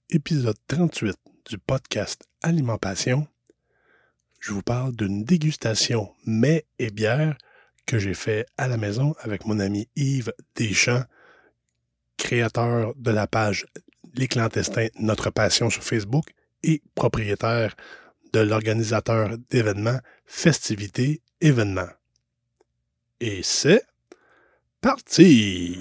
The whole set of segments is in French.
épisode 38 du podcast Alimentation, je vous parle d'une dégustation mets et bière que j'ai fait à la maison avec mon ami Yves Deschamps, créateur de la page Les Clandestins, Notre Passion sur Facebook et propriétaire de l'organisateur d'événements Festivités Événements. Et c'est parti!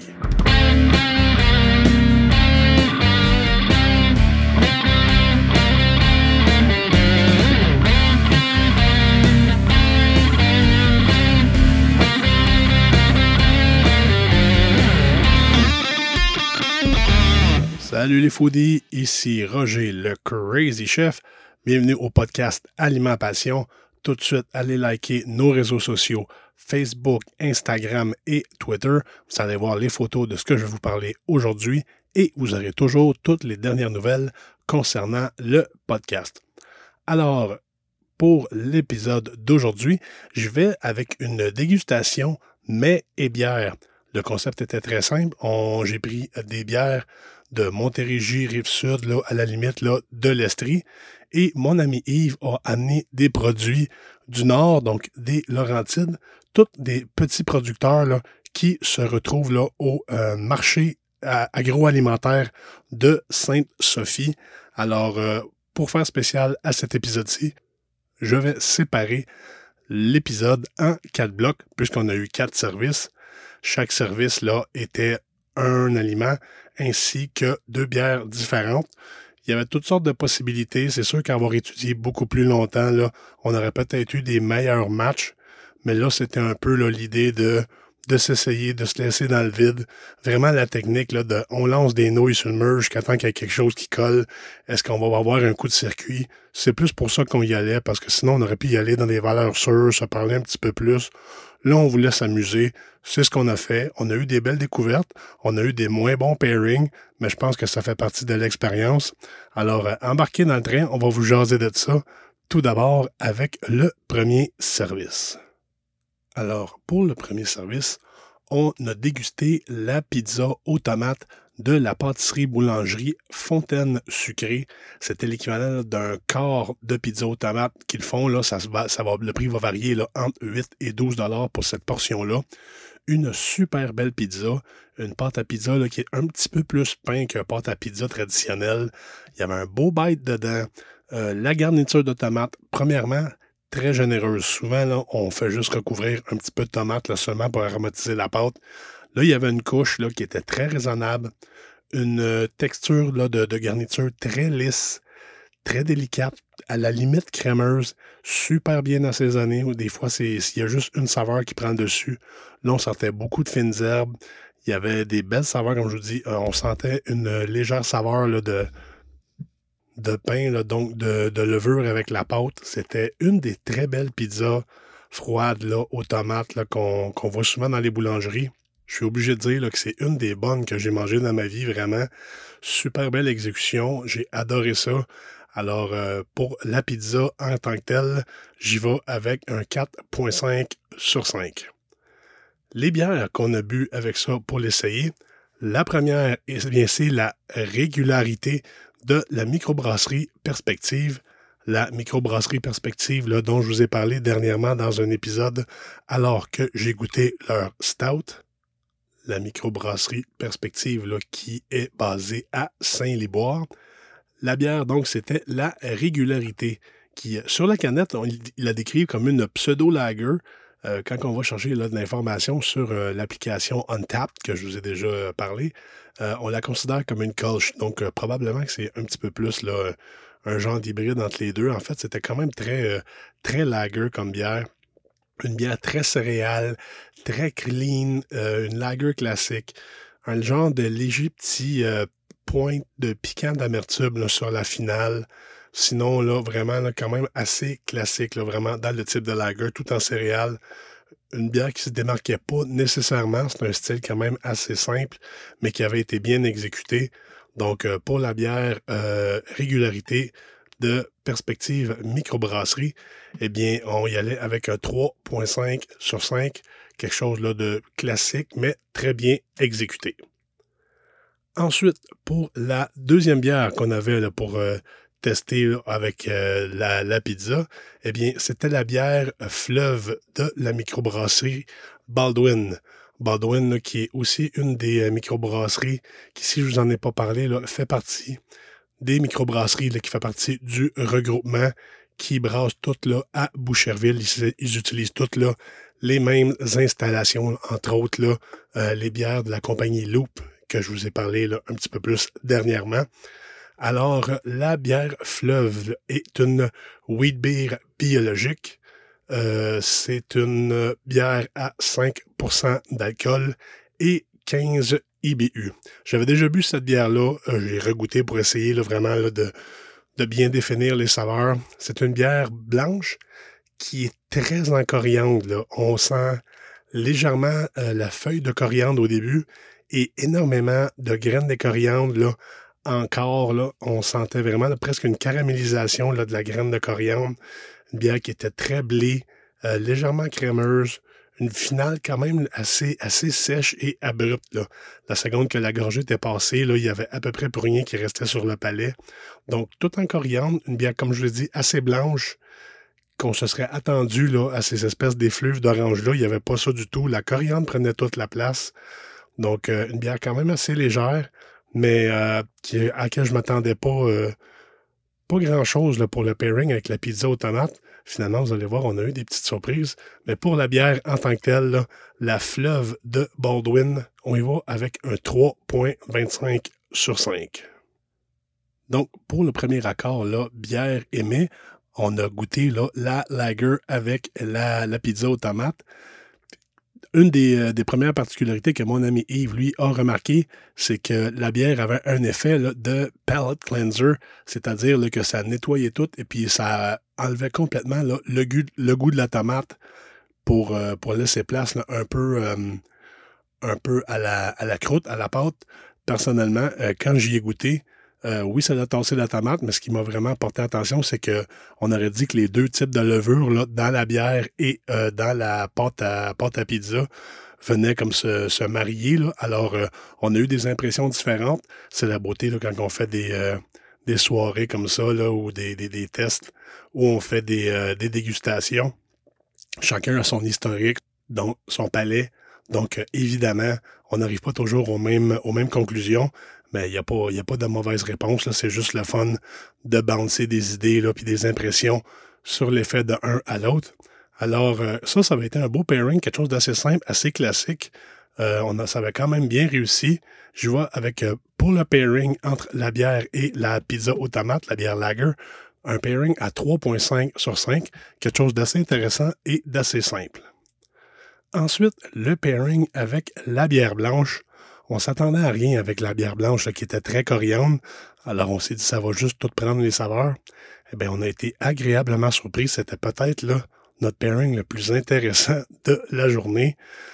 Salut les foodies, ici Roger le Crazy Chef. Bienvenue au podcast Aliment Passion. Tout de suite, allez liker nos réseaux sociaux, Facebook, Instagram et Twitter. Vous allez voir les photos de ce que je vais vous parler aujourd'hui et vous aurez toujours toutes les dernières nouvelles concernant le podcast. Alors, pour l'épisode d'aujourd'hui, je vais avec une dégustation mets et bière. Le concept était très simple. J'ai pris des bières de Montérégie, Rive-Sud, là, à la limite là, de l'Estrie. Et mon ami Yves a amené des produits du Nord, donc des Laurentides, tous des petits producteurs là, qui se retrouvent là, au marché agroalimentaire de Sainte-Sophie. Alors, pour faire spécial à cet épisode-ci, je vais séparer l'épisode en 4 blocs, puisqu'on a eu 4 services. Chaque service là était un aliment ainsi que 2 bières différentes. Il y avait toutes sortes de possibilités. C'est sûr qu'avoir étudié beaucoup plus longtemps, là, on aurait peut-être eu des meilleurs matchs, mais là, c'était un peu là, l'idée de s'essayer, de se laisser dans le vide. Vraiment la technique, là, on lance des nouilles sur le mur jusqu'à temps qu'il y ait quelque chose qui colle. Est-ce qu'on va avoir un coup de circuit? C'est plus pour ça qu'on y allait, parce que sinon, on aurait pu y aller dans des valeurs sûres, se parler un petit peu plus. Là, on voulait s'amuser. C'est ce qu'on a fait. On a eu des belles découvertes. On a eu des moins bons pairings, mais je pense que ça fait partie de l'expérience. Alors, embarquez dans le train. On va vous jaser de ça. Tout d'abord, avec le premier service. Alors, pour le premier service, on a dégusté la pizza aux tomates de la pâtisserie-boulangerie Fontaine Sucrée. C'était l'équivalent d'un quart de pizza aux tomates qu'ils font. Là, le prix va varier là, entre 8 et 12 $ pour cette portion-là. Une super belle pizza. Une pâte à pizza là, qui est un petit peu plus pain qu'une pâte à pizza traditionnelle. Il y avait un beau bite dedans. La garniture de tomates, premièrement, très généreuse. Souvent, là, on fait juste recouvrir un petit peu de tomate là, seulement pour aromatiser la pâte. Là, il y avait une couche là, qui était très raisonnable. Une texture là, de garniture très lisse, très délicate, à la limite crémeuse, super bien assaisonnée. Des fois, il y a juste une saveur qui prend le dessus. Là, on sentait beaucoup de fines herbes. Il y avait des belles saveurs, comme je vous dis. On sentait une légère saveur là, de pain, là, donc de levure avec la pâte. C'était une des très belles pizzas froides là, aux tomates là, qu'on voit souvent dans les boulangeries. Je suis obligé de dire là, que c'est une des bonnes que j'ai mangées dans ma vie, vraiment. Super belle exécution, j'ai adoré ça. Alors, pour la pizza en tant que telle, j'y vais avec un 4,5 sur 5. Les bières qu'on a bu avec ça pour l'essayer, la première, c'est la régularité de la microbrasserie Perspective. La microbrasserie Perspective, là, dont je vous ai parlé dernièrement dans un épisode, alors que j'ai goûté leur stout. La microbrasserie Perspective, là, qui est basée à Saint-Liboire. La bière, donc, c'était la régularité, qui, sur la canette, il la décrit comme une pseudo-lager. Quand on va chercher là, de l'information sur l'application Untappd, que je vous ai déjà parlé, on la considère comme une Kolsch. Donc, probablement que c'est un petit peu plus là, un genre d'hybride entre les deux. En fait, c'était quand même très, très lager comme bière. Une bière très céréale, très clean, une lager classique. Un genre de léger petit point de piquant d'amertume là, sur la finale. Sinon, là, vraiment, là, quand même assez classique, là, vraiment, dans le type de lager, tout en céréales. Une bière qui ne se démarquait pas nécessairement. C'est un style quand même assez simple, mais qui avait été bien exécuté. Donc, pour la bière régularité de Perspective Microbrasserie, eh bien, on y allait avec un 3,5 sur 5. Quelque chose là, de classique, mais très bien exécuté. Ensuite, pour la deuxième bière qu'on avait là, pour tester là, avec la pizza, eh bien, c'était la bière Fleuve de la microbrasserie Baldwin. Baldwin, là, qui est aussi une des microbrasseries qui, si je vous en ai pas parlé, là, fait partie des microbrasseries là, qui fait partie du regroupement qui brasse toutes là, à Boucherville. Ils utilisent toutes là, les mêmes installations, entre autres là, les bières de la compagnie Loop que je vous ai parlé là, un petit peu plus dernièrement. Alors, la bière Fleuve est une wheat beer biologique. C'est une bière à 5% d'alcool et 15 IBU. J'avais déjà bu cette bière-là. J'ai regoûté pour essayer là, vraiment là, de bien définir les saveurs. C'est une bière blanche qui est très en coriandre. Là. On sent légèrement la feuille de coriandre au début et énormément de graines de coriandre. Là. Encore, là, on sentait vraiment là, presque une caramélisation là, de la graine de coriandre. Une bière qui était très blée, légèrement crémeuse. Une finale quand même assez sèche et abrupte. Là. La seconde que la gorgée était passée, là, il y avait à peu près plus rien qui restait sur le palais. Donc, tout en coriandre, une bière, comme je l'ai dit, assez blanche, qu'on se serait attendu là, à ces espèces d'effluves d'orange-là. Il n'y avait pas ça du tout. La coriandre prenait toute la place. Donc, une bière quand même assez légère, mais à laquelle je ne m'attendais pas grand-chose là, pour le pairing avec la pizza aux tomates. Finalement, vous allez voir, on a eu des petites surprises. Mais pour la bière en tant que telle, là, la Fleuve de Baldwin, on y va avec un 3,25 sur 5. Donc, pour le premier accord, là, bière aimée, on a goûté là, la lager avec la pizza aux tomates. Une des premières particularités que mon ami Yves, lui, a remarqué, c'est que la bière avait un effet là, de palate cleanser, c'est-à-dire là, que ça nettoyait tout et puis ça enlevait complètement là, le goût de la tomate pour laisser place là, un peu à la croûte, à la pâte. Personnellement, quand j'y ai goûté, oui, ça a tassé la tomate, mais ce qui m'a vraiment porté attention, c'est que on aurait dit que les deux types de levure là, dans la bière et dans la pâte à pizza venaient comme se marier. Là. Alors, on a eu des impressions différentes. C'est la beauté là, quand on fait des soirées comme ça là, ou des tests où on fait des dégustations. Chacun a son historique, donc son palais. Donc, évidemment, on n'arrive pas toujours aux mêmes conclusions, mais il n'y a pas de mauvaise réponse. Là. C'est juste le fun de bouncer des idées puis des impressions sur l'effet de un à l'autre. Alors, ça va être un beau pairing, quelque chose d'assez simple, assez classique. Ça avait quand même bien réussi. Je vois avec, pour le pairing entre la bière et la pizza aux tomates, la bière lager, un pairing à 3,5 sur 5, quelque chose d'assez intéressant et d'assez simple. Ensuite, le pairing avec la bière blanche. On s'attendait à rien avec la bière blanche là, qui était très coriandre. Alors, on s'est dit, ça va juste tout prendre les saveurs. Eh bien, on a été agréablement surpris. C'était peut-être là notre pairing le plus intéressant de la journée.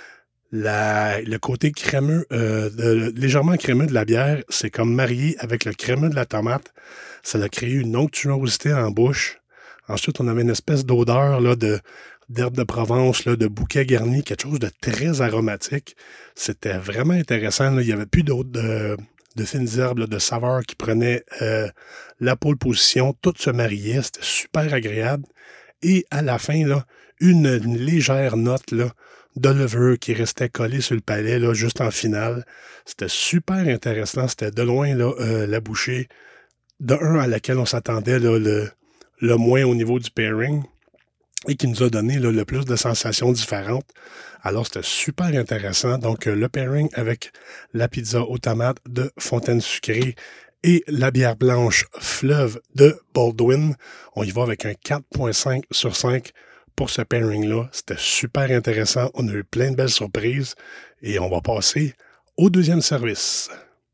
Le côté crémeux, légèrement crémeux de la bière, c'est comme marié avec le crémeux de la tomate. Ça a créé une onctuosité en bouche. Ensuite, on avait une espèce d'odeur là, d'herbe de Provence, là, de bouquet garni, quelque chose de très aromatique. C'était vraiment intéressant. Là. Il n'y avait plus d'autres de fines herbes, là, de saveurs qui prenaient la pole position. Tout se mariait. C'était super agréable. Et à la fin, là, une légère note là, de levure qui restait collée sur le palais, là, juste en finale. C'était super intéressant. C'était de loin là, la bouchée de un à laquelle on s'attendait là, le moins au niveau du pairing et qui nous a donné là, le plus de sensations différentes. Alors, c'était super intéressant. Donc, le pairing avec la pizza aux tomates de Fontaine Sucrée et la bière blanche Fleuve de Baldwin. On y va avec un 4,5 sur 5 pour ce pairing-là. C'était super intéressant. On a eu plein de belles surprises et on va passer au deuxième service.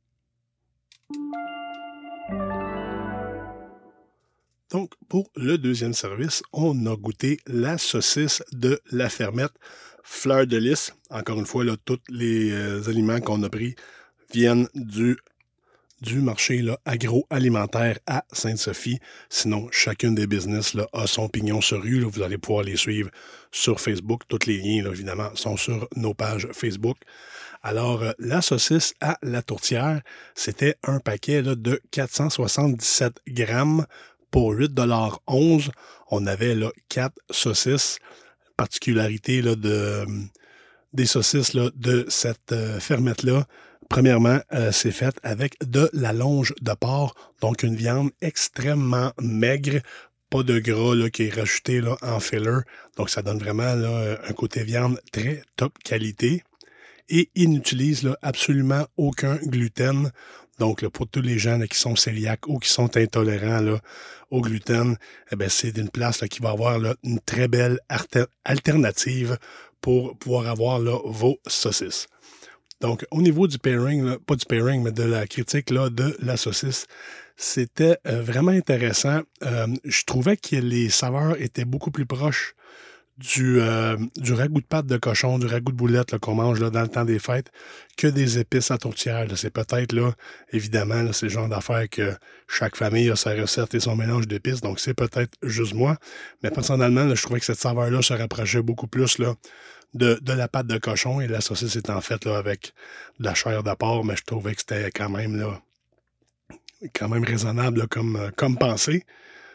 Donc, pour le deuxième service, on a goûté la saucisse de La Fermette Fleur de Lys. Encore une fois, là, tous les aliments qu'on a pris viennent du marché là, agroalimentaire à Sainte-Sophie. Sinon, chacune des business là, a son pignon sur rue. Là. Vous allez pouvoir les suivre sur Facebook. Tous les liens, là, évidemment, sont sur nos pages Facebook. Alors, la saucisse à la tourtière, c'était un paquet là, de 477 grammes pour 8,11 $. On avait là 4 saucisses. Particularité là, des saucisses là, de cette fermette-là. Premièrement, c'est fait avec de la longe de porc, donc une viande extrêmement maigre, pas de gras là, qui est rajouté là, en filler. Donc, ça donne vraiment là, un côté viande très top qualité. Et il n'utilise là, absolument aucun gluten. Donc, là, pour tous les gens là, qui sont cœliaques ou qui sont intolérants là, au gluten, eh bien, c'est une place là, qui va avoir là, une très belle alternative pour pouvoir avoir là, vos saucisses. Donc, au niveau du pairing, là, pas du pairing, mais de la critique là, de la saucisse, c'était vraiment intéressant. Je trouvais que les saveurs étaient beaucoup plus proches du ragoût de pâte de cochon, du ragoût de boulette là, qu'on mange là, dans le temps des fêtes, que des épices à tourtière. Là. C'est peut-être, là, évidemment, là, c'est le genre d'affaire que chaque famille a sa recette et son mélange d'épices, donc c'est peut-être juste moi. Mais personnellement, là, je trouvais que cette saveur-là se rapprochait beaucoup plus là, de la pâte de cochon et la saucisse étant faite là, avec de la chair de porc, mais je trouvais que c'était quand même raisonnable là, comme pensée.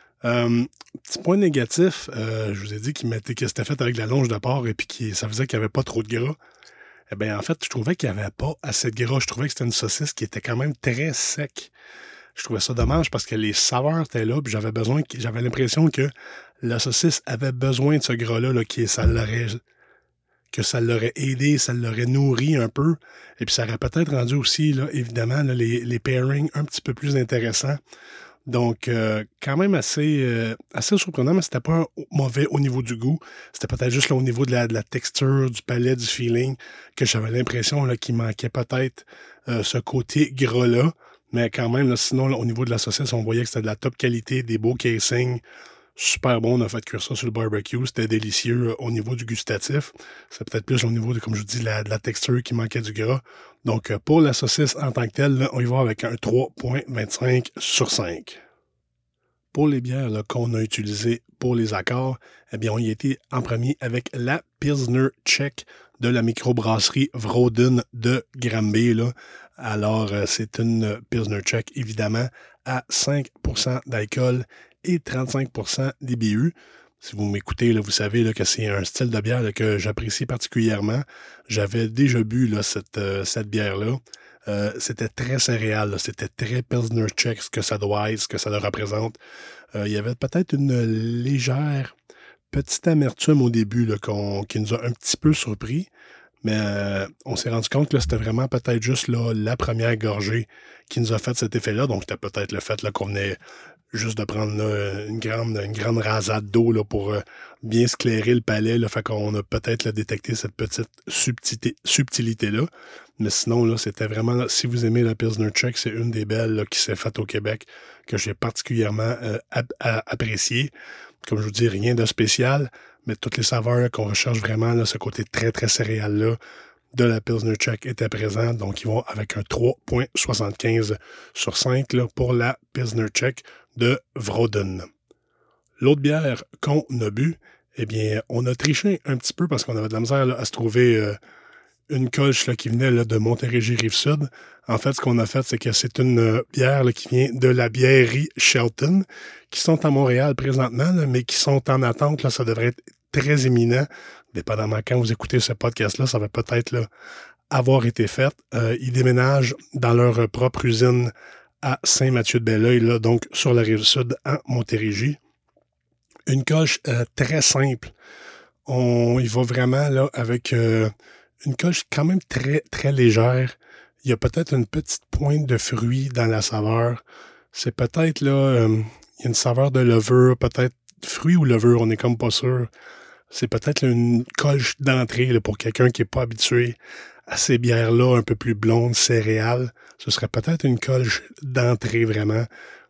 Petit point négatif, je vous ai dit que c'était fait avec de la longe de porc et puis ça faisait qu'il n'y avait pas trop de gras. Eh bien, en fait, je trouvais qu'il n'y avait pas assez de gras. Je trouvais que c'était une saucisse qui était quand même très sec. Je trouvais ça dommage parce que les saveurs étaient là, puis j'avais l'impression que la saucisse avait besoin de ce gras-là, là, que ça l'aurait aidé, ça l'aurait nourri un peu. Et puis ça aurait peut-être rendu aussi, là, évidemment, là, les pairings un petit peu plus intéressants. Donc, quand même assez surprenant, mais c'était pas mauvais au niveau du goût. C'était peut-être juste là, au niveau de la texture, du palais, du feeling, que j'avais l'impression là, qu'il manquait peut-être ce côté gras-là. Mais quand même, là, sinon, là, au niveau de la saucisse, on voyait que c'était de la top qualité, des beaux casings. Super bon, on a fait cuire ça sur le barbecue. C'était délicieux au niveau du gustatif. C'est peut-être plus au niveau, comme je vous dis, de la texture qui manquait du gras. Donc, pour la saucisse en tant que telle, là, on y va avec un 3,25 sur 5. Pour les bières là, qu'on a utilisées pour les accords, eh bien, on y était en premier avec la Pilsner Czech de la microbrasserie Vroden de Granby. Là. Alors, c'est une Pilsner Czech, évidemment, à 5% d'alcool et 35% d'IBU. Si vous m'écoutez, là, vous savez là, que c'est un style de bière là, que j'apprécie particulièrement. J'avais déjà bu là, cette bière-là. C'était très céréal, là. C'était très Pilsner Czech, ce que ça doit être, ce que ça le représente. Il y avait peut-être une légère petite amertume au début là, qui nous a un petit peu surpris, mais on s'est rendu compte que c'était vraiment peut-être juste là, la première gorgée qui nous a fait cet effet-là. Donc, c'était peut-être le fait là, qu'on venait juste de prendre là, une grande rasade d'eau là, pour bien sclairer le palais. Là, fait qu'on a peut-être là, détecté cette petite subtilité-là. Mais sinon, là, c'était vraiment, là, si vous aimez la Pilsner Czech, c'est une des belles là, qui s'est faite au Québec, que j'ai particulièrement appréciée. Comme je vous dis, rien de spécial, mais toutes les saveurs là, qu'on recherche vraiment, là, ce côté très, très céréal-là de la Pilsner Czech était présent. Donc, ils vont avec un 3,75 sur 5 là, pour la Pilsner Czech de Vroden. L'autre bière qu'on a bu, eh bien, on a triché un petit peu parce qu'on avait de la misère là, à se trouver une colche là, qui venait là, de Montérégie-Rive-Sud. En fait, ce qu'on a fait, c'est que c'est une bière là, qui vient de la bièrerie Shelton, qui sont à Montréal présentement, là, mais qui sont en attente. Là, ça devrait être très imminent. Dépendamment quand vous écoutez ce podcast-là, ça va peut-être là, avoir été fait. Ils déménagent dans leur propre usine à Saint-Mathieu-de-Belleuil, là, donc sur la Rive-Sud, en Montérégie. Une coche très simple. On y va vraiment là, avec une coche quand même très, très légère. Il y a peut-être une petite pointe de fruits dans la saveur. C'est peut-être là, il y a une saveur de levure, peut-être fruits ou levure, on n'est comme pas sûr. C'est peut-être là, une coche d'entrée là, pour quelqu'un qui n'est pas habitué à ces bières-là un peu plus blondes, céréales. Ce serait peut-être une coche d'entrée vraiment.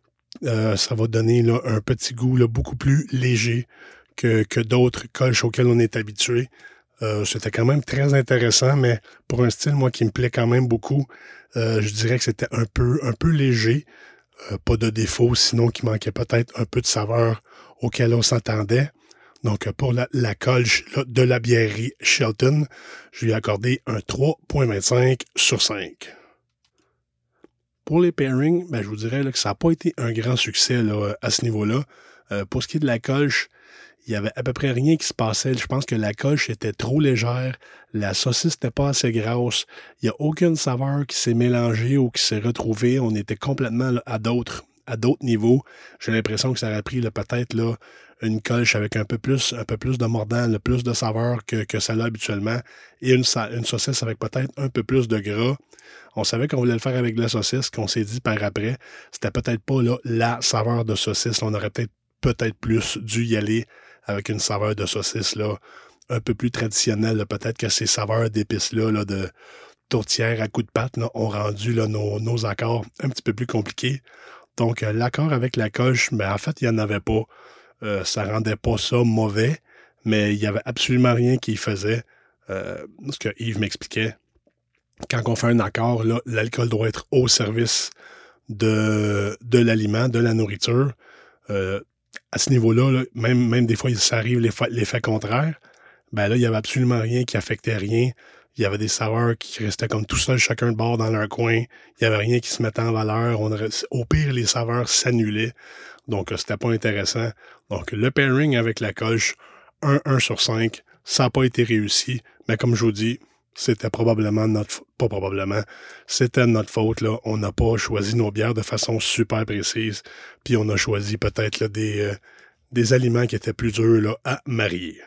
Ça va donner là, un petit goût là, beaucoup plus léger que d'autres colches auxquelles on est habitué. C'était quand même très intéressant, mais pour un style, moi, qui me plaît quand même beaucoup, je dirais que c'était un peu léger. Pas de défaut, sinon qu'il manquait peut-être un peu de saveur auquel on s'attendait. Donc, pour la colche là, de la bièrerie Shelton, je lui ai accordé un 3,25 sur 5. Pour les pairings, ben, je vous dirais là, que ça n'a pas été un grand succès là, à ce niveau-là. Pour ce qui est de la colche, il n'y avait à peu près rien qui se passait. Je pense que la colche était trop légère. La saucisse n'était pas assez grasse. Il n'y a aucune saveur qui s'est mélangée ou qui s'est retrouvée. On était complètement là, à d'autres niveaux. J'ai l'impression que ça aurait pris là, peut-être là, une colche avec un peu plus de mordant, là, plus de saveur que ça a habituellement. Et une saucisse avec peut-être un peu plus de gras. On savait qu'on voulait le faire avec de la saucisse, qu'on s'est dit par après, c'était peut-être pas là, la saveur de saucisse. On aurait peut-être plus dû y aller avec une saveur de saucisse là, un peu plus traditionnelle. Là. Peut-être que ces saveurs d'épices-là, là, de tourtière à coups de patte, là, ont rendu là, nos accords un petit peu plus compliqués. Donc, l'accord avec la coche, ben, en fait, il n'y en avait pas. Ça rendait pas ça mauvais, mais il n'y avait absolument rien qui y faisait. Ce que Yves m'expliquait, quand on fait un accord, là, l'alcool doit être au service de l'aliment, de la nourriture. À ce niveau-là, là, même des fois, ça arrive l'effet contraire. Ben là, il n'y avait absolument rien qui affectait rien. Il y avait des saveurs qui restaient comme tout seuls, chacun de bord dans leur coin. Il n'y avait rien qui se mettait en valeur. Au pire, les saveurs s'annulaient. Donc, c'était pas intéressant. Donc, le pairing avec la coche, 1 sur 5, ça n'a pas été réussi. Mais comme je vous dis, c'était c'était notre faute, là. On n'a pas choisi nos bières de façon super précise. Puis on a choisi peut-être là, des aliments qui étaient plus durs là, à marier.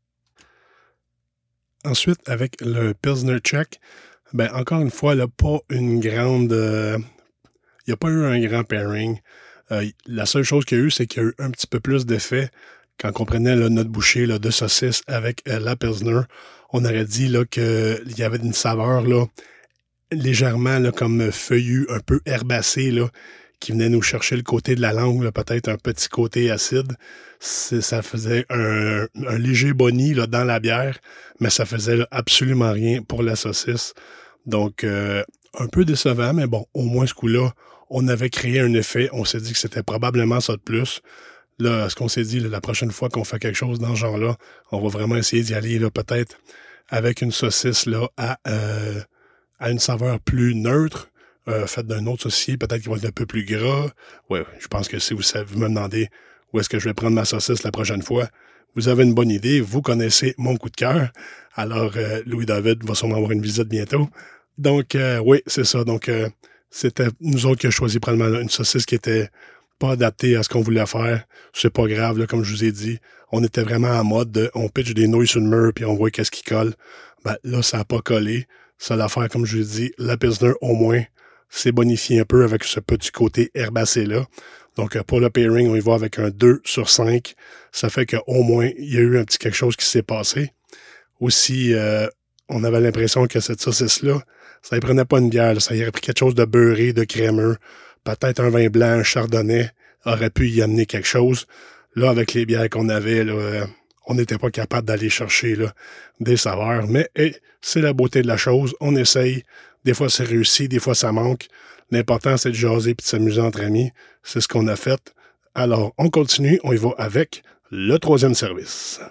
Ensuite, avec le Pilsner Czech, ben encore une fois, là, pas une grande... il n'y a pas eu un grand pairing. La seule chose qu'il y a eu, c'est qu'il y a eu un petit peu plus d'effet. Quand on prenait là, notre bouchée là, de saucisse avec la Pilsner, on aurait dit là, qu'il y avait une saveur là, légèrement là, comme feuillue, un peu herbacée, là, qui venait nous chercher le côté de la langue, là, peut-être un petit côté acide. Ça faisait un léger boni là, dans la bière, mais ça faisait là, absolument rien pour la saucisse. Donc, un peu décevant, mais bon, au moins ce coup-là, on avait créé un effet. On s'est dit que c'était probablement ça de plus. Là, ce qu'on s'est dit, là, la prochaine fois qu'on fait quelque chose dans ce genre-là, on va vraiment essayer d'y aller là, peut-être avec une saucisse là, à une saveur plus neutre, faite d'un autre saucier, peut-être qu'il va être un peu plus gras. Ouais, je pense que si vous me demandez où est-ce que je vais prendre ma saucisse la prochaine fois, vous avez une bonne idée, vous connaissez mon coup de cœur. Alors, Louis-David va sûrement avoir une visite bientôt. Donc, oui, c'est ça. Donc, c'était nous autres qui avons choisi probablement là, une saucisse qui était pas adaptée à ce qu'on voulait faire. C'est pas grave, là, comme je vous ai dit. On était vraiment en mode de, on pitch des nouilles sur le mur puis on voit qu'est-ce qui colle. Ben, là, ça n'a pas collé. Ça l'affaire, comme je vous ai dit, la Pilsner, au moins, c'est bonifié un peu avec ce petit côté herbacé-là. Donc, pour le pairing, on y va avec un 2 sur 5. Ça fait qu'au moins, il y a eu un petit quelque chose qui s'est passé. Aussi, on avait l'impression que cette saucisse-là, ça ne prenait pas une bière. Là. Ça y aurait pris quelque chose de beurré, de crémeux. Peut-être un vin blanc, un chardonnay aurait pu y amener quelque chose. Là, avec les bières qu'on avait, là, on n'était pas capable d'aller chercher là, des saveurs. Mais c'est la beauté de la chose. On essaye. Des fois, c'est réussi. Des fois, ça manque. L'important, c'est de jaser et de s'amuser entre amis. C'est ce qu'on a fait. Alors, on continue. On y va avec le troisième service.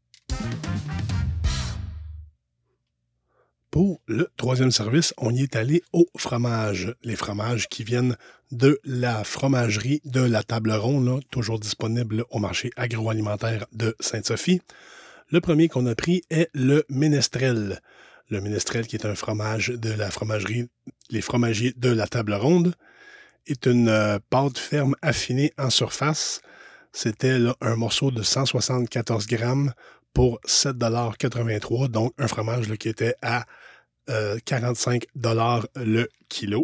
Pour le troisième service, on y est allé au fromage. Les fromages qui viennent de la fromagerie de la Table Ronde, là, toujours disponible au marché agroalimentaire de Sainte-Sophie. Le premier qu'on a pris est le Ménestrel. Le Ménestrel, qui est un fromage de la fromagerie Les Fromagiers de la Table Ronde, est une pâte ferme affinée en surface. C'était là, un morceau de 174 grammes pour 7,83 $, donc un fromage là, qui était à 45 $ le kilo.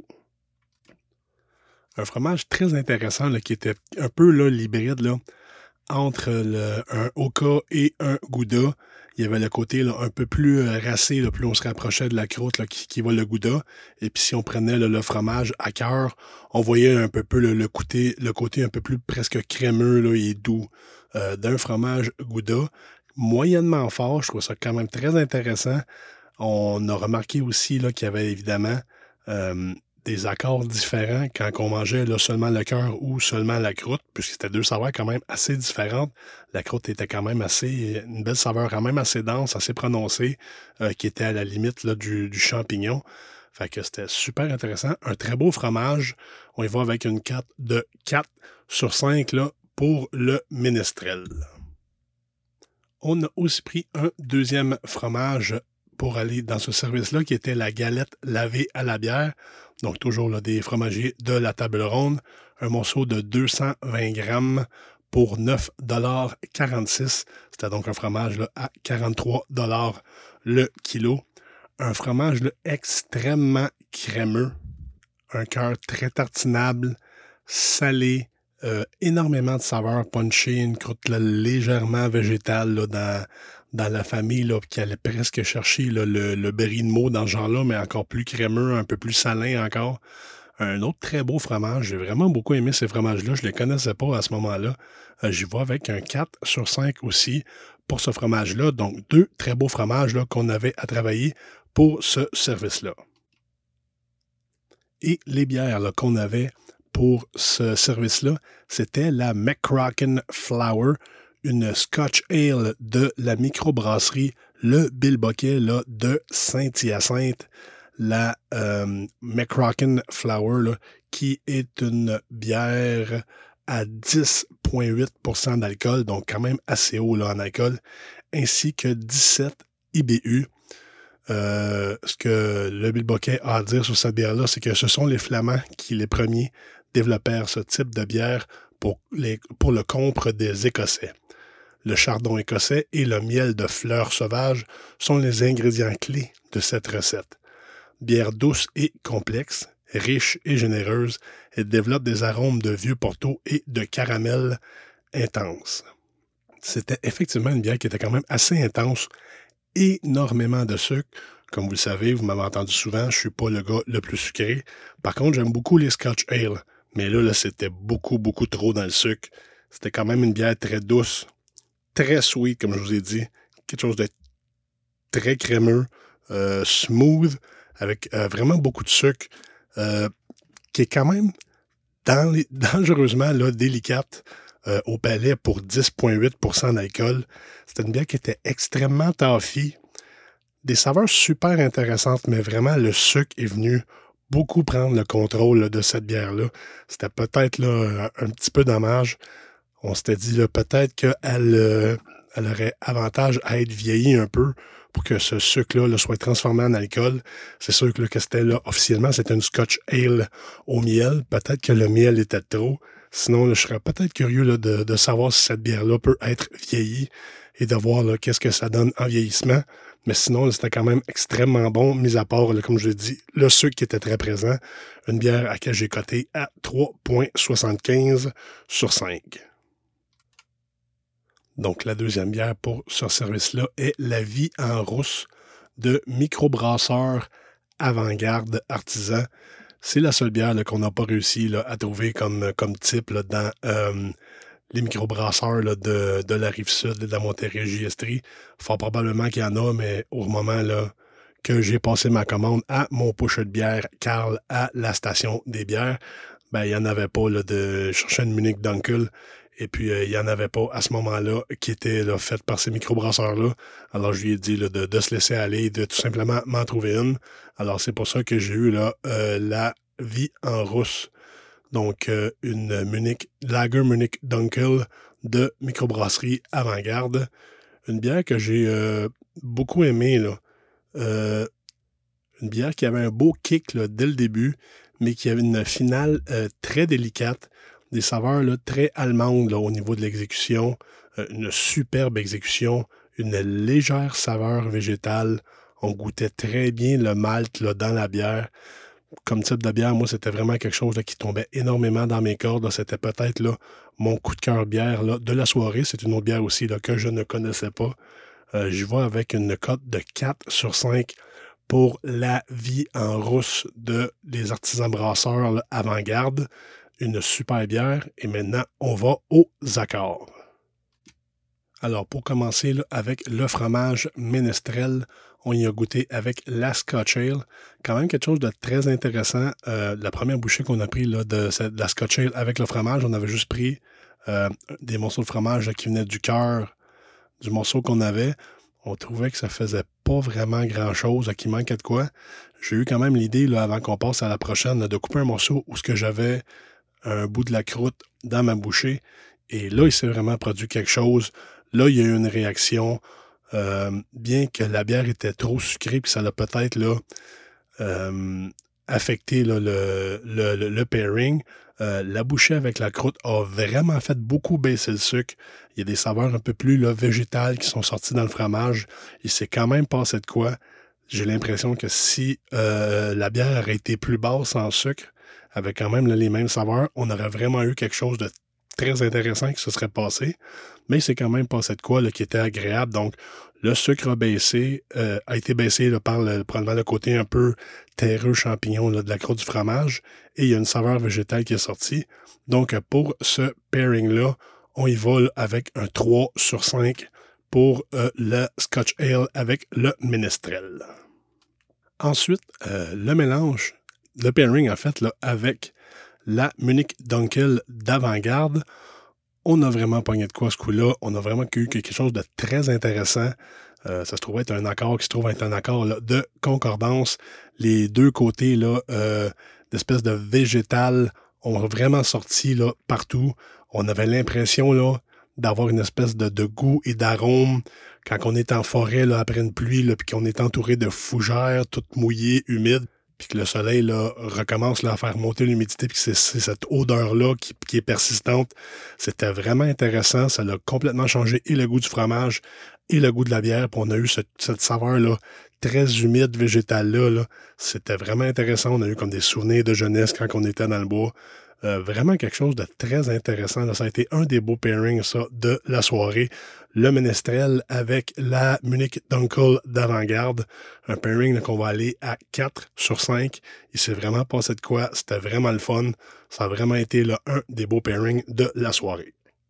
Un fromage très intéressant là, qui était un peu là, l'hybride là, entre un Oka et un Gouda. Il y avait le côté là, un peu plus racé, là, plus on se rapprochait de la croûte là, qui va le Gouda. Et puis si on prenait là, le fromage à cœur, on voyait un peu le côté un peu plus presque crémeux là, et doux d'un fromage Gouda. Moyennement fort, je trouve ça quand même très intéressant. On a remarqué aussi là, qu'il y avait évidemment des accords différents quand on mangeait là, seulement le cœur ou seulement la croûte, puisque c'était deux saveurs quand même assez différentes. La croûte était quand même une belle saveur quand même assez dense, assez prononcée, qui était à la limite là, du champignon. Fait que c'était super intéressant. Un très beau fromage. On y va avec une cote de 4 sur 5 là, pour le ménestrel. On a aussi pris un deuxième fromage pour aller dans ce service-là, qui était la galette lavée à la bière. Donc, toujours là, des fromagers de la table ronde. Un morceau de 220 grammes pour 9,46 $. C'était donc un fromage là, à 43 $ le kilo. Un fromage là, extrêmement crémeux. Un cœur très tartinable, salé, énormément de saveurs punchées, une croûte là, légèrement végétale là, dans la famille là, qui allait presque chercher là, le brie de meaux dans ce genre-là, mais encore plus crémeux, un peu plus salin encore. Un autre très beau fromage. J'ai vraiment beaucoup aimé ces fromages-là. Je ne les connaissais pas à ce moment-là. J'y vais avec un 4 sur 5 aussi pour ce fromage-là. Donc, deux très beaux fromages là, qu'on avait à travailler pour ce service-là. Et les bières là, qu'on avait pour ce service-là, c'était la McCracken Flower, une Scotch Ale de la microbrasserie Le Bilboquet là, de Saint-Hyacinthe. La McCracken Flower, là, qui est une bière à 10,8 % d'alcool, donc quand même assez haut là, en alcool, ainsi que 17 IBU. Ce que le Bilboquet a à dire sur cette bière-là, c'est que ce sont les Flamands qui, les premiers, développèrent ce type de bière pour le compte des Écossais. Le chardon écossais et le miel de fleurs sauvages sont les ingrédients clés de cette recette. Bière douce et complexe, riche et généreuse, elle développe des arômes de vieux Porto et de caramel intense. C'était effectivement une bière qui était quand même assez intense, énormément de sucre. Comme vous le savez, vous m'avez entendu souvent, je ne suis pas le gars le plus sucré. Par contre, j'aime beaucoup les Scotch Ale, mais là c'était beaucoup, beaucoup trop dans le sucre. C'était quand même une bière très douce, très sweet, comme je vous ai dit, quelque chose de très crémeux, smooth, avec vraiment beaucoup de sucre, qui est quand même dangereusement là, délicate au palais pour 10,8 % d'alcool. C'était une bière qui était extrêmement taffy. Des saveurs super intéressantes, mais vraiment, le sucre est venu beaucoup prendre le contrôle là, de cette bière-là. C'était peut-être là, un petit peu dommage. On s'était dit là, peut-être qu'elle aurait avantage à être vieillie un peu pour que ce sucre-là là, soit transformé en alcool. C'est sûr que c'était là, officiellement, c'était une Scotch Ale au miel. Peut-être que le miel était trop. Sinon, là, je serais peut-être curieux là, de savoir si cette bière-là peut être vieillie et de voir là, qu'est-ce que ça donne en vieillissement. Mais sinon, là, c'était quand même extrêmement bon, mis à part, là, comme je l'ai dit, le sucre qui était très présent. Une bière à laquelle j'ai coté à 3,75 sur 5. Donc, la deuxième bière pour ce service-là est la Vie en rousse de microbrasseur Avant-Garde Artisan. C'est la seule bière là, qu'on n'a pas réussi là, à trouver comme type là, dans les microbrasseurs là, de la Rive-Sud et de la Montérégie-Estrie. Fort probablement qu'il y en a, mais au moment là, que j'ai passé ma commande à mon push de bière Carl à la station des bières, ben, il n'y en avait pas là, je cherchais une Munich Dunkel. Et puis, il n'y en avait pas à ce moment-là qui était là, faite par ces microbrasseurs-là. Alors, je lui ai dit là, de se laisser aller, de tout simplement m'en trouver une. Alors, c'est pour ça que j'ai eu là, la Vie en rousse. Donc, une Lager Munich Dunkel de microbrasserie Avant-Garde. Une bière que j'ai beaucoup aimée. Là. Une bière qui avait un beau kick là, dès le début, mais qui avait une finale très délicate. Des saveurs là, très allemandes là, au niveau de l'exécution, une superbe exécution, une légère saveur végétale. On goûtait très bien le malt là, dans la bière. Comme type de bière, moi, c'était vraiment quelque chose là, qui tombait énormément dans mes cordes. Là. C'était peut-être là, mon coup de cœur bière là, de la soirée. C'est une autre bière aussi là, que je ne connaissais pas. J'y vais avec une cote de 4 sur 5 pour la Vie en rousse de les artisans brasseurs là, Avant-Garde. Une super bière. Et maintenant, on va aux accords. Alors, pour commencer là, avec le fromage ménestrel, on y a goûté avec la Scotch Ale. Quand même quelque chose de très intéressant. La première bouchée qu'on a pris là, de la Scotch Ale avec le fromage, on avait juste pris des morceaux de fromage là, qui venaient du cœur du morceau qu'on avait. On trouvait que ça faisait pas vraiment grand-chose, qu'il manquait de quoi. J'ai eu quand même l'idée, là, avant qu'on passe à la prochaine, là, de couper un morceau où ce que j'avais un bout de la croûte dans ma bouchée. Et là, il s'est vraiment produit quelque chose. Là, il y a eu une réaction. Bien que la bière était trop sucrée, puis ça l'a peut-être là, affecté là, le pairing. La bouchée avec la croûte a vraiment fait beaucoup baisser le sucre. Il y a des saveurs un peu plus là, végétales qui sont sorties dans le fromage. Il s'est quand même passé de quoi. J'ai l'impression que si la bière aurait été plus basse en sucre, avec quand même là, les mêmes saveurs, on aurait vraiment eu quelque chose de très intéressant qui se serait passé. Mais c'est quand même passé de quoi là, qui était agréable. Donc, le sucre a été baissé là, par probablement le côté un peu terreux champignon là, de la croûte du fromage. Et il y a une saveur végétale qui est sortie. Donc, pour ce pairing-là, on y va là, avec un 3 sur 5 pour le Scotch Ale avec le Ménestrel. Ensuite, le mélange, le pairing en fait, là, avec la Munich Dunkel d'avant-garde, on a vraiment pogné de quoi ce coup-là. On a vraiment eu quelque chose de très intéressant. Ça se trouve être un accord qui se trouve être un accord là, de concordance. Les deux côtés là, d'espèce de végétal ont vraiment sorti là, partout. On avait l'impression là, d'avoir une espèce de goût et d'arôme quand on est en forêt là, après une pluie, là, puis qu'on est entouré de fougères, toutes mouillées, humides, puis que le soleil là, recommence là, à faire monter l'humidité, puis que c'est cette odeur-là qui est persistante. C'était vraiment intéressant. Ça a complètement changé et le goût du fromage et le goût de la bière. Puis on a eu cette saveur-là très humide, végétale-là. Là. C'était vraiment intéressant. On a eu comme des souvenirs de jeunesse quand on était dans le bois. Vraiment quelque chose de très intéressant. Là. Ça a été un des beaux pairings ça, de la soirée. Le Ménestrel avec la Munich Dunkel d'avant-garde. Un pairing là, qu'on va aller à 4 sur 5. Il s'est vraiment passé de quoi. C'était vraiment le fun. Ça a vraiment été là, un des beaux pairings de la soirée.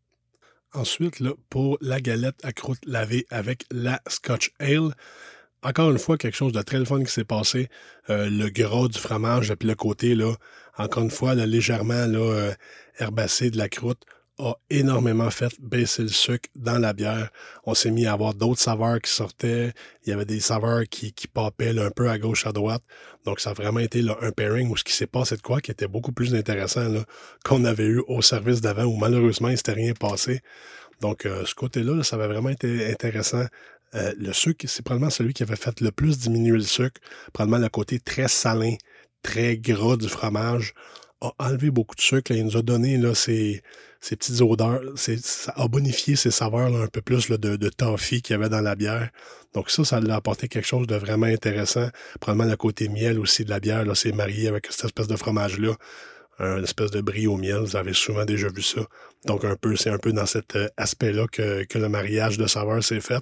Ensuite, là, pour la galette à croûte lavée avec la Scotch Ale, encore une fois, quelque chose de très le fun qui s'est passé. Le gras du fromage, puis le côté, là, encore une fois, là, légèrement là, herbacé de la croûte, a énormément fait baisser le sucre dans la bière. On s'est mis à avoir d'autres saveurs qui sortaient. Il y avait des saveurs qui popaient là, un peu à gauche, à droite. Donc, ça a vraiment été là, un pairing où ce qui s'est passé de quoi qui était beaucoup plus intéressant là, qu'on avait eu au service d'avant où malheureusement, il ne s'était rien passé. Donc, ce côté-là, là, ça avait vraiment été intéressant. Le sucre, c'est probablement celui qui avait fait le plus diminuer le sucre. Probablement le côté très salin, très gras du fromage a enlevé beaucoup de sucre. Là. Il nous a donné là, ces petites odeurs. Ça a bonifié ces saveurs là, un peu plus là, de toffee qu'il y avait dans la bière. Donc ça l'a apporté quelque chose de vraiment intéressant. Probablement le côté miel aussi de la bière, là, c'est marié avec cette espèce de fromage-là. Une espèce de brie au miel, vous avez souvent déjà vu ça. Donc c'est un peu dans cet aspect-là que le mariage de saveurs s'est fait.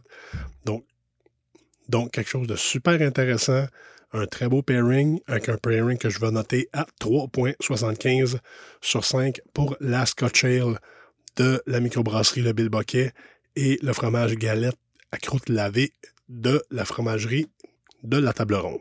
Donc, quelque chose de super intéressant, un très beau pairing, avec un pairing que je vais noter à 3.75 sur 5 pour la Scotch Ale de la microbrasserie Le Bilboquet et le fromage galette à croûte lavée de la fromagerie de la Table Ronde.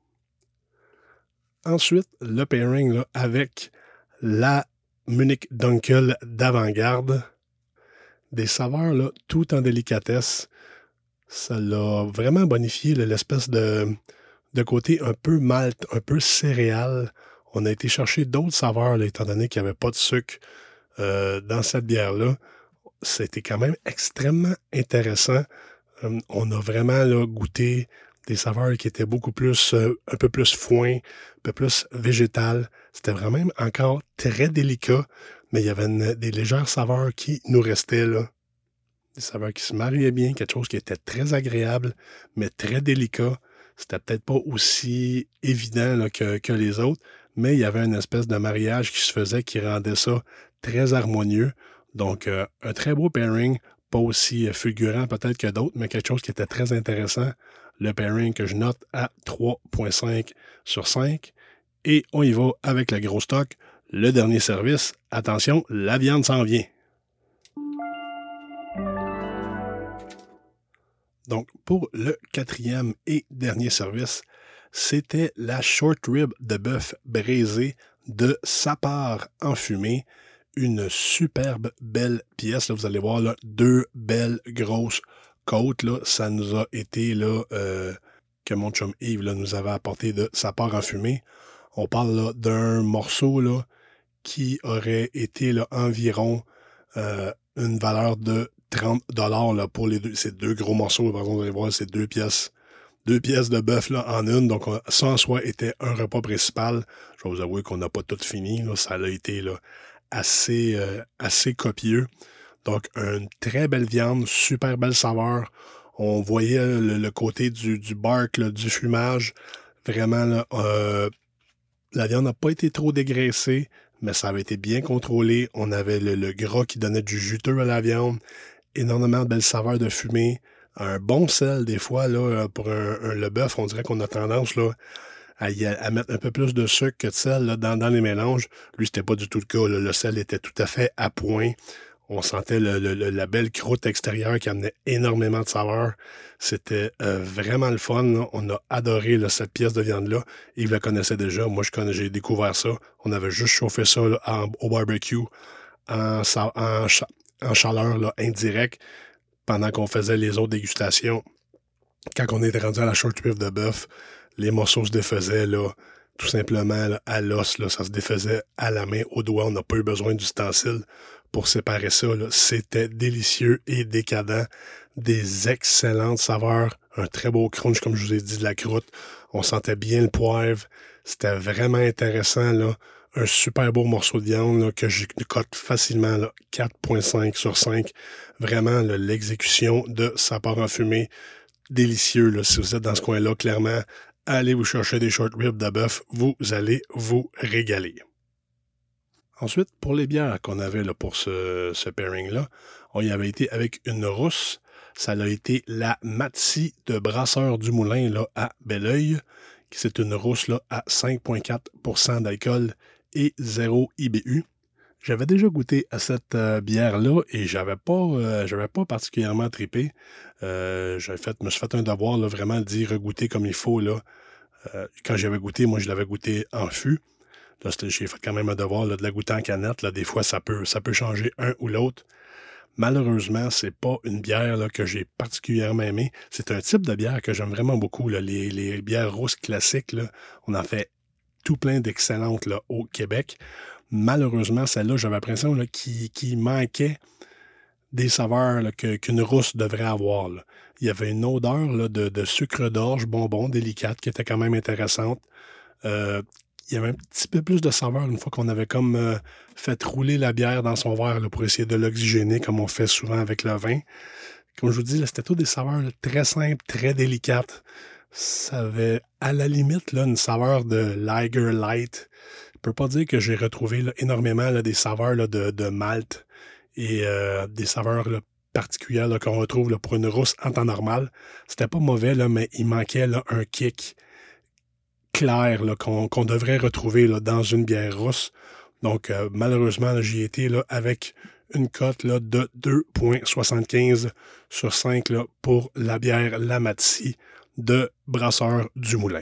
Ensuite, le pairing là, avec la Munich Dunkel d'avant-garde, des saveurs là, tout en délicatesse. Ça l'a vraiment bonifié là, l'espèce de côté un peu malt, un peu céréal. On a été chercher d'autres saveurs, là, étant donné qu'il n'y avait pas de sucre dans cette bière-là. C'était quand même extrêmement intéressant. On a vraiment là, goûté des saveurs qui étaient beaucoup plus, un peu plus foin, un peu plus végétal. C'était vraiment encore très délicat, mais il y avait des légères saveurs qui nous restaient là. Des saveurs qui se mariaient bien, quelque chose qui était très agréable, mais très délicat. C'était peut-être pas aussi évident là, que les autres, mais il y avait une espèce de mariage qui se faisait qui rendait ça très harmonieux. Donc, un très beau pairing, pas aussi fulgurant peut-être que d'autres, mais quelque chose qui était très intéressant. Le pairing que je note à 3.5 sur 5. Et on y va avec le gros stock. Le dernier service. Attention, la viande s'en vient. Donc, pour le quatrième et dernier service, c'était la short rib de bœuf braisé de Sapart en fumée. Une superbe belle pièce. Là, vous allez voir là, deux belles grosses côtes. Là. Ça nous a été là, que mon chum Yves là, nous avait apporté de Sapart en fumée. On parle là, d'un morceau là, qui aurait été là, environ une valeur de 30 là, pour ces deux gros morceaux. Par exemple, vous allez voir, c'est deux pièces de bœuf là, en une. Donc, ça en soi était un repas principal. Je vais vous avouer qu'on n'a pas tout fini. Là. Ça a été là, assez copieux. Donc, une très belle viande, super belle saveur. On voyait le côté du bark, là, du fumage. Vraiment, là, la viande n'a pas été trop dégraissée, mais ça avait été bien contrôlé. On avait le gras qui donnait du juteux à la viande. Énormément de belles saveurs de fumée. Un bon sel, des fois, là, pour le bœuf, on dirait qu'on a tendance là, à mettre un peu plus de sucre que de sel là, dans les mélanges. Lui, c'était pas du tout le cas. Là. Le sel était tout à fait à point. On sentait la belle croûte extérieure qui amenait énormément de saveur. C'était vraiment le fun. Là. On a adoré là, cette pièce de viande-là. Yves la connaissait déjà. Moi, j'ai découvert ça. On avait juste chauffé ça là, au barbecue en chaleur là, indirecte pendant qu'on faisait les autres dégustations. Quand on était rendu à la short rib de bœuf, les morceaux se défaisaient là, tout simplement là, à l'os. Là, ça se défaisait à la main, au doigt. On n'a pas eu besoin d'ustensiles pour séparer ça. Là. C'était délicieux et décadent. Des excellentes saveurs. Un très beau crunch, comme je vous ai dit, de la croûte. On sentait bien le poivre. C'était vraiment intéressant. Là. Un super beau morceau de viande là, que je cote facilement là, 4,5 sur 5. Vraiment, là, l'exécution de Sapart en fumée. Délicieux. Là, si vous êtes dans ce coin-là, clairement, allez vous chercher des short ribs de bœuf. Vous allez vous régaler. Ensuite, pour les bières qu'on avait là, pour ce pairing-là, on y avait été avec une rousse. Ça a été la Matsi de Brasseur du Moulin là, à Belleuil. C'est une rousse là, à 5,4 % d'alcool et 0 IBU. J'avais déjà goûté à cette bière-là et j'avais pas particulièrement trippé. Je me suis fait un devoir là, vraiment d'y regoûter comme il faut. Là. Quand j'avais goûté, moi je l'avais goûté en fût. Là, j'ai fait quand même un devoir là, de la goûter en canette. Là. Des fois, ça peut changer un ou l'autre. Malheureusement, c'est pas une bière là, que j'ai particulièrement aimée. C'est un type de bière que j'aime vraiment beaucoup. Là. Les bières rousses classiques, là, on en fait tout plein d'excellentes là, au Québec. Malheureusement, celle-là, j'avais l'impression là, qu'il manquait des saveurs là, qu'une rousse devrait avoir. Là. Il y avait une odeur là, de sucre d'orge, bonbon, délicate, qui était quand même intéressante. Il y avait un petit peu plus de saveur une fois qu'on avait comme fait rouler la bière dans son verre là, pour essayer de l'oxygéner, comme on fait souvent avec le vin. Comme je vous dis, là, c'était tout des saveurs là, très simples, très délicates. Ça avait, à la limite, là, une saveur de Lager Light. Je peux pas dire que j'ai retrouvé là, énormément là, des saveurs là, de malt et des saveurs là, particulières là, qu'on retrouve là, pour une rousse en temps normal. C'était pas mauvais, là, mais il manquait là, un kick clair là, qu'on devrait retrouver là, dans une bière rousse. Donc, malheureusement, là, j'y étais là, avec une cote là, de 2,75 sur 5 là, pour la bière Lamatsi de Brasseur du Moulin.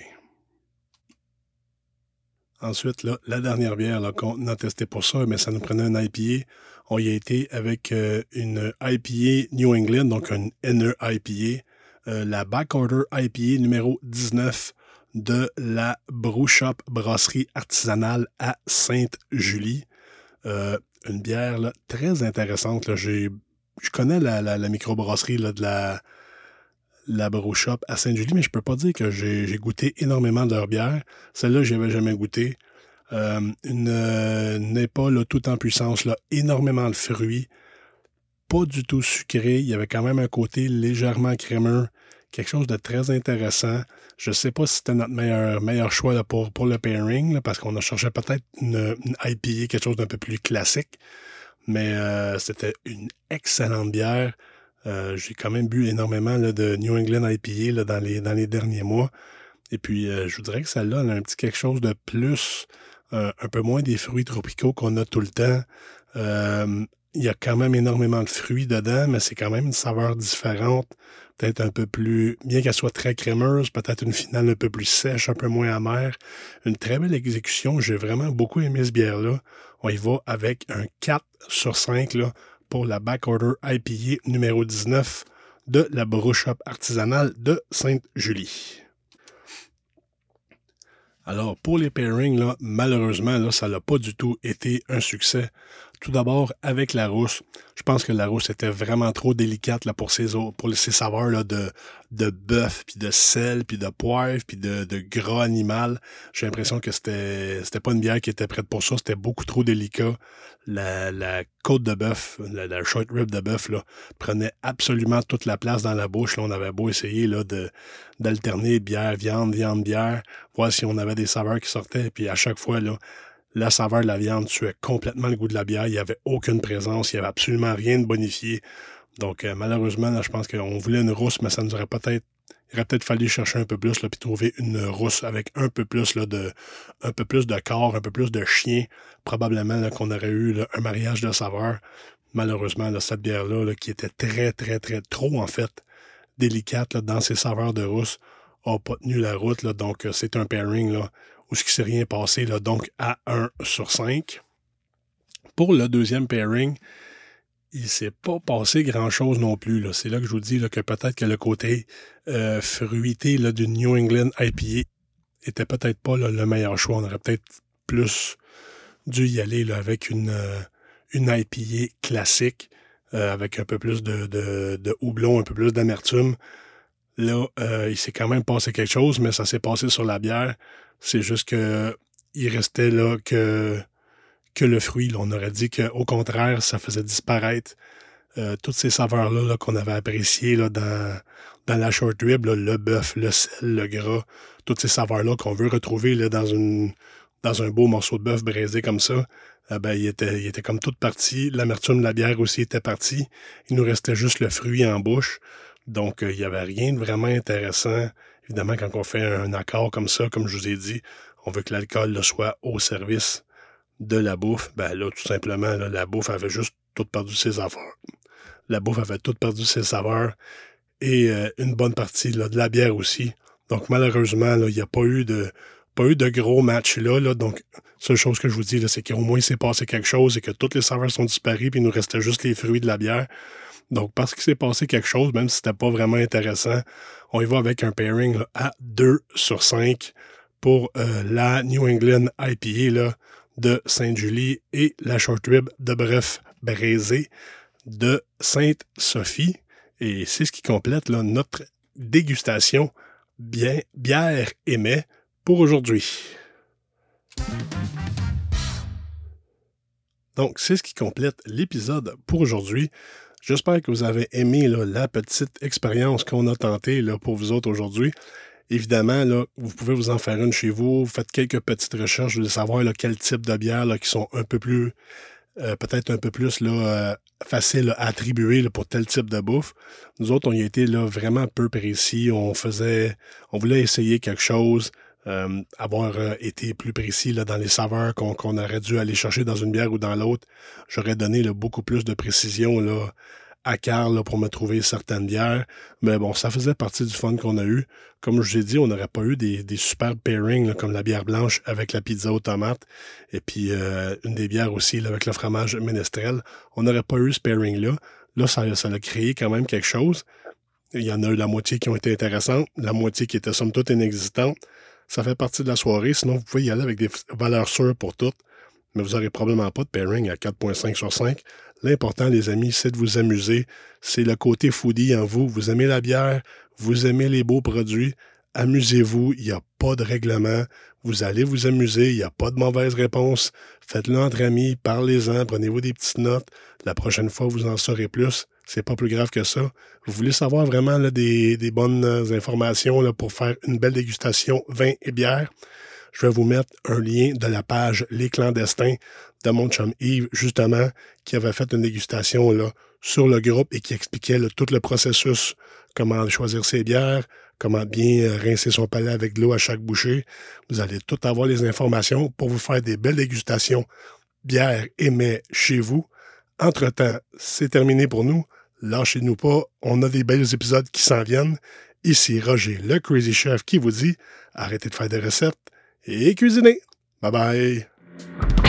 Ensuite, là, la dernière bière là, qu'on a testée pour ça, mais ça nous prenait un IPA. On y a été avec une IPA New England, donc une NE IPA, la Backorder IPA numéro 19 de la Brew Shop Brasserie Artisanale à Sainte-Julie. Une bière là, très intéressante. Là. Je connais la microbrasserie là, de la Brew Shop à Sainte-Julie, mais je peux pas dire que j'ai goûté énormément de leur bière. Celle-là, je n'avais jamais goûté. Une NEPA là, tout en puissance, là, énormément de fruits, pas du tout sucré. Il y avait quand même un côté légèrement crémeux, quelque chose de très intéressant. Je ne sais pas si c'était notre meilleur choix là, pour le pairing, là, parce qu'on a cherché peut-être une IPA, quelque chose d'un peu plus classique, mais c'était une excellente bière. J'ai quand même bu énormément là, de New England IPA là, dans les derniers mois. Et puis, je vous dirais que celle-là, elle a un petit quelque chose de plus, un peu moins des fruits tropicaux qu'on a tout le temps. il y a quand même énormément de fruits dedans, mais c'est quand même une saveur différente. Peut-être un peu plus, bien qu'elle soit très crémeuse, peut-être une finale un peu plus sèche, un peu moins amère. Une très belle exécution. J'ai vraiment beaucoup aimé ce bière-là. On y va avec un 4/5 là, pour la Backorder IPA numéro 19 de la Brew Shop artisanale de Sainte-Julie. Alors, pour les pairings, là, malheureusement, là, ça n'a pas du tout été un succès. Tout d'abord, avec la rousse. Je pense que la rousse était vraiment trop délicate là, pour ses saveurs là, de bœuf, puis de sel, puis de poivre, puis de gras animal. J'ai l'impression que c'était pas une bière qui était prête pour ça. C'était beaucoup trop délicat. La côte de bœuf, la short rib de bœuf, là, prenait absolument toute la place dans la bouche. Là, on avait beau essayer là, d'alterner bière, viande, viande, bière, voir si on avait des saveurs qui sortaient. Puis à chaque fois, là, la saveur de la viande tuait complètement le goût de la bière. Il n'y avait aucune présence. Il n'y avait absolument rien de bonifié. Donc, malheureusement, là, je pense qu'on voulait une rousse, mais ça nous aurait peut-être... Il aurait peut-être fallu chercher un peu plus, là, puis trouver une rousse avec un peu plus là, un peu plus de corps, un peu plus de chien. Probablement là, qu'on aurait eu là, un mariage de saveurs. Malheureusement, là, cette bière-là, là, qui était très, très, très trop, en fait, délicate là, dans ses saveurs de rousse, n'a pas tenu la route. Là, donc, c'est un pairing là, où ce qui s'est rien passé, là, donc à 1/5. Pour le deuxième pairing, il ne s'est pas passé grand-chose non plus. Là. C'est là que je vous dis là, que peut-être que le côté fruité là, du New England IPA était peut-être pas là, le meilleur choix. On aurait peut-être plus dû y aller là, avec une IPA classique, avec un peu plus de houblon, un peu plus d'amertume. Là, il s'est quand même passé quelque chose, mais ça s'est passé sur la bière. C'est juste que il restait là que le fruit. Là. On aurait dit qu'au contraire, ça faisait disparaître toutes ces saveurs-là là, qu'on avait appréciées là, dans la short rib, là, le bœuf, le sel, le gras, toutes ces saveurs-là qu'on veut retrouver là, dans un beau morceau de bœuf braisé comme ça. Il était comme toute partie. L'amertume de la bière aussi était partie. Il nous restait juste le fruit en bouche. Donc, il n'y avait rien de vraiment intéressant. Évidemment, quand on fait un accord comme ça, comme je vous ai dit, on veut que l'alcool là, soit au service de la bouffe. Ben là, tout simplement, là, la bouffe avait juste tout perdu ses saveurs. La bouffe avait tout perdu ses saveurs et une bonne partie là, de la bière aussi. Donc, malheureusement, il n'y a pas eu de gros match là. Donc, seule chose que je vous dis, là, c'est qu'au moins, il s'est passé quelque chose et que toutes les saveurs sont disparues puis il nous restait juste les fruits de la bière. Donc, parce qu'il s'est passé quelque chose, même si c'était pas vraiment intéressant, on y va avec un pairing là, à 2/5 pour la New England IPA là, de Sainte-Julie et la short rib de bœuf braisé de Sainte-Sophie. Et c'est ce qui complète là, notre dégustation bière et mets pour aujourd'hui. Donc, c'est ce qui complète l'épisode pour aujourd'hui. J'espère que vous avez aimé là, la petite expérience qu'on a tentée là, pour vous autres aujourd'hui. Évidemment, là, vous pouvez vous en faire une chez vous. Vous faites quelques petites recherches. Vous voulez savoir là, quel type de bière là, qui sont un peu plus, peut-être un peu plus là, faciles à attribuer là, pour tel type de bouffe. Nous autres, on y a été là, vraiment peu précis. On voulait essayer quelque chose. Avoir été plus précis là, dans les saveurs qu'on aurait dû aller chercher dans une bière ou dans l'autre, j'aurais donné là, beaucoup plus de précision là, à Carl là, pour me trouver certaines bières. Mais bon, ça faisait partie du fun qu'on a eu. Comme je vous ai dit, on n'aurait pas eu des super pairings là, comme la bière blanche avec la pizza aux tomates et puis une des bières aussi là, avec le fromage ménestrel. On n'aurait pas eu ce pairing-là. Là, ça a créé quand même quelque chose. Il y en a eu la moitié qui ont été intéressantes, la moitié qui était somme toute inexistantes. Ça fait partie de la soirée, sinon vous pouvez y aller avec des valeurs sûres pour toutes, mais vous n'aurez probablement pas de pairing à 4/5/5. L'important, les amis, c'est de vous amuser. C'est le côté foodie en vous. Vous aimez la bière, vous aimez les beaux produits, amusez-vous, il n'y a pas de règlement. Vous allez vous amuser, il n'y a pas de mauvaise réponse. Faites-le entre amis, parlez-en, prenez-vous des petites notes. La prochaine fois, vous en saurez plus. C'est pas plus grave que ça. Vous voulez savoir vraiment là, des bonnes informations là, pour faire une belle dégustation vin et bière? Je vais vous mettre un lien de la page Les Clandestins de mon chum Yves, justement, qui avait fait une dégustation là, sur le groupe et qui expliquait là, tout le processus, comment choisir ses bières, comment bien rincer son palais avec de l'eau à chaque bouchée. Vous allez tout avoir les informations pour vous faire des belles dégustations bières et mets chez vous. Entre-temps, c'est terminé pour nous. Lâchez-nous pas, on a des belles épisodes qui s'en viennent. Ici Roger, le Crazy Chef, qui vous dit arrêtez de faire des recettes et cuisinez. Bye bye!